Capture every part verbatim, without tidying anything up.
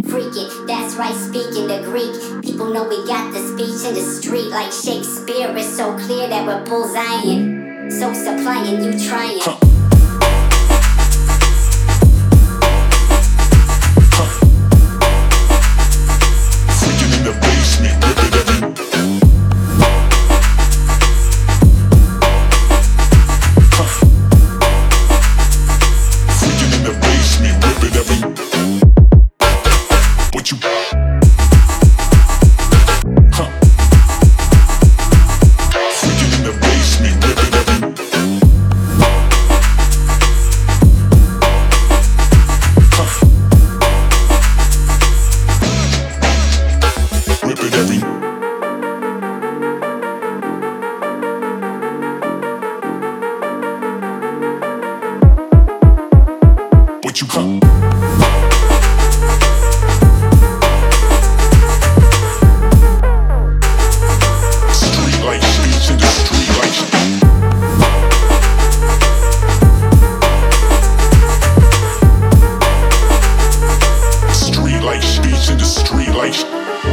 Freaking, that's right, speaking the Greek. People know we got the speech in the street like Shakespeare. It's so clear that we're bullseyeing. So supplying, you trying. Huh. You come. Street light speech in the street light. Street light speech in the street light.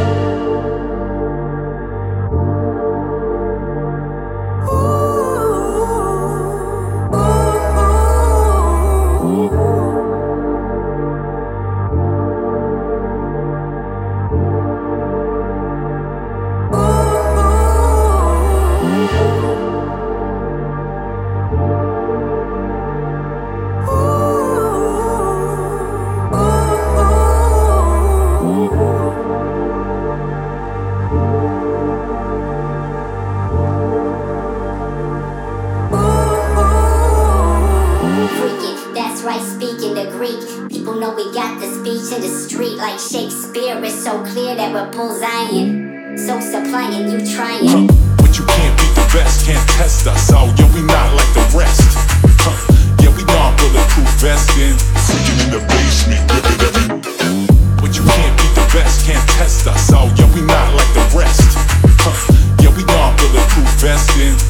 That's right, speaking the Greek. People know we got the speech in the street like Shakespeare. It's so clear that we're bullseyeing. So supplying, you trying. Huh. But you can't beat the best, can't test us. Oh, yeah, we not like the rest. Huh. Yeah, we gon' bulletproof vesting. Freaking in the basement, rip it every. But you can't beat the best, can't test us. Oh, yeah, we not like the rest. Huh. Yeah, we gon' bulletproof vesting.